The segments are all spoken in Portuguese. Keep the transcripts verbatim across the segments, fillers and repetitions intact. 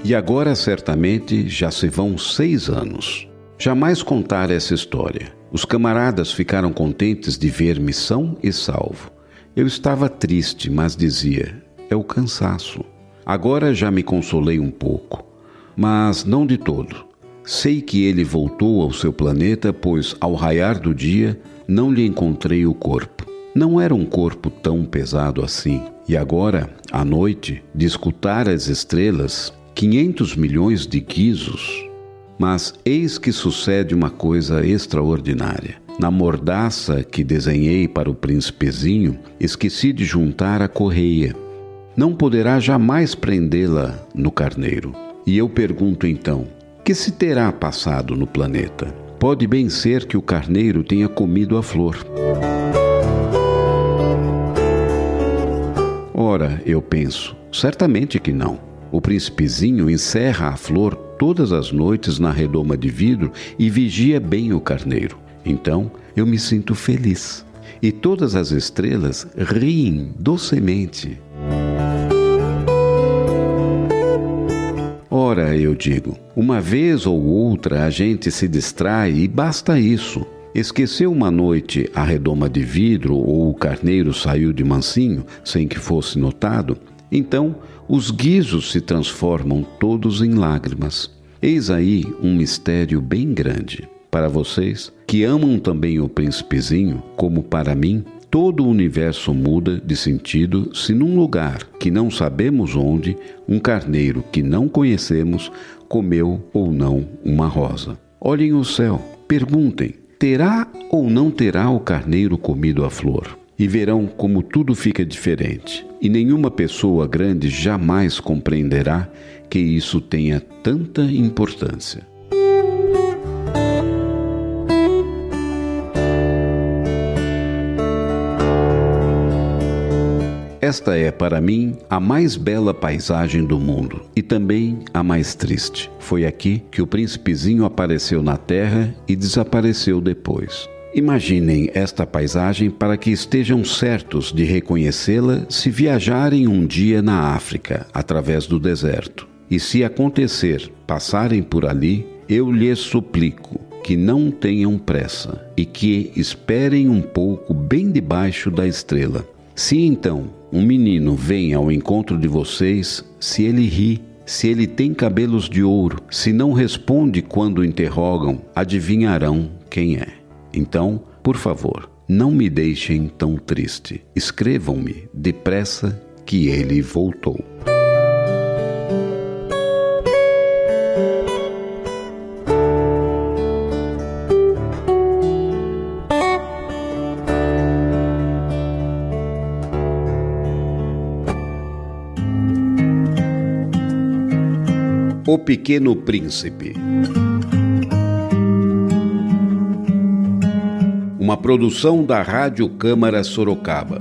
E agora, certamente, já se vão seis anos. Jamais contar essa história. Os camaradas ficaram contentes de ver-me são e salvo. Eu estava triste, mas dizia, é o cansaço. Agora já me consolei um pouco, mas não de todo. Sei que ele voltou ao seu planeta, pois ao raiar do dia não lhe encontrei o corpo. Não era um corpo tão pesado assim. E agora, à noite, de escutar as estrelas, quinhentos milhões de guizos. Mas eis que sucede uma coisa extraordinária. Na mordaça que desenhei para o príncipezinho, esqueci de juntar a correia. Não poderá jamais prendê-la no carneiro. E eu pergunto então, que se terá passado no planeta? Pode bem ser que o carneiro tenha comido a flor. Ora, eu penso, certamente que não. O príncipezinho encerra a flor todas as noites na redoma de vidro e vigia bem o carneiro. Então, eu me sinto feliz. E todas as estrelas riem docemente. Ora, eu digo, uma vez ou outra a gente se distrai e basta isso. Esqueceu uma noite a redoma de vidro ou o carneiro saiu de mansinho sem que fosse notado, então os guizos se transformam todos em lágrimas. Eis aí um mistério bem grande. Para vocês, que amam também o príncipezinho, como para mim, todo o universo muda de sentido se num lugar que não sabemos onde, um carneiro que não conhecemos comeu ou não uma rosa. Olhem o céu, perguntem, terá ou não terá o carneiro comido a flor? E verão como tudo fica diferente. E nenhuma pessoa grande jamais compreenderá que isso tenha tanta importância. Esta é, para mim, a mais bela paisagem do mundo e também a mais triste. Foi aqui que o príncipezinho apareceu na terra e desapareceu depois. Imaginem esta paisagem para que estejam certos de reconhecê-la se viajarem um dia na África, através do deserto. E se acontecer passarem por ali, eu lhes suplico que não tenham pressa e que esperem um pouco bem debaixo da estrela. Se então um menino vem ao encontro de vocês, se ele ri, se ele tem cabelos de ouro, se não responde quando o interrogam, adivinharão quem é. Então, por favor, não me deixem tão triste. Escrevam-me depressa que ele voltou. O Pequeno Príncipe. Uma produção da Rádio Câmara Sorocaba.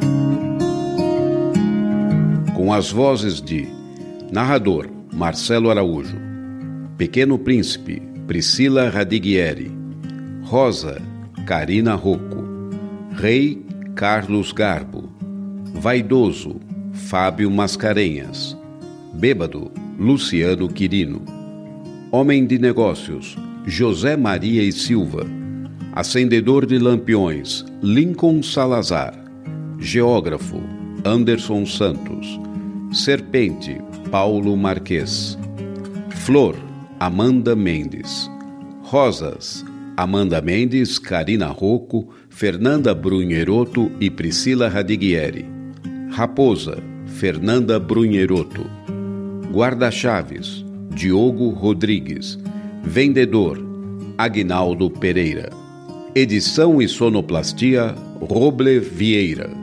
Com as vozes de narrador Marcelo Araújo, Pequeno Príncipe Priscila Radiguieri, Rosa Karina Rocco, Rei Carlos Garbo, Vaidoso Fábio Mascarenhas, Bêbado Luciano Quirino, Homem de Negócios José Maria e Silva, Acendedor de Lampiões Lincoln Salazar, Geógrafo Anderson Santos, Serpente Paulo Marques, Flor Amanda Mendes, Rosas Amanda Mendes, Karina Rocco, Fernanda Brunheroto e Priscila Radiguieri, Raposa Fernanda Brunheroto, Guarda-chaves Diogo Rodrigues, Vendedor Aguinaldo Pereira, Edição e sonoplastia Roble Vieira.